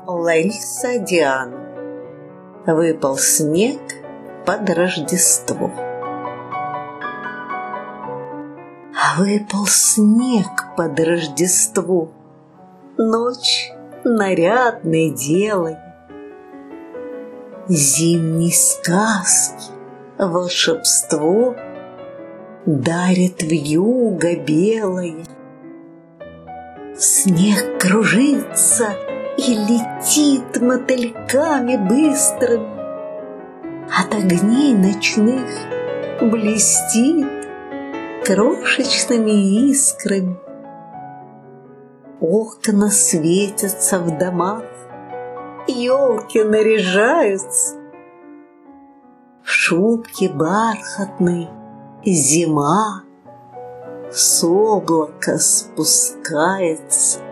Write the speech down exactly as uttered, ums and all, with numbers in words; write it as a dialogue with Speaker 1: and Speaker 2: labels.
Speaker 1: Лариса Диана. Выпал снег под Рождество. Выпал снег под Рождество, ночь нарядной делая, зимней сказки волшебство дарит вьюга белая. Снег кружится и летит мотыльками быстрыми, от огней ночных блестит крошечными искрами. Окна светятся в домах, елки наряжаются, в шубке бархатной зима с облака спускается.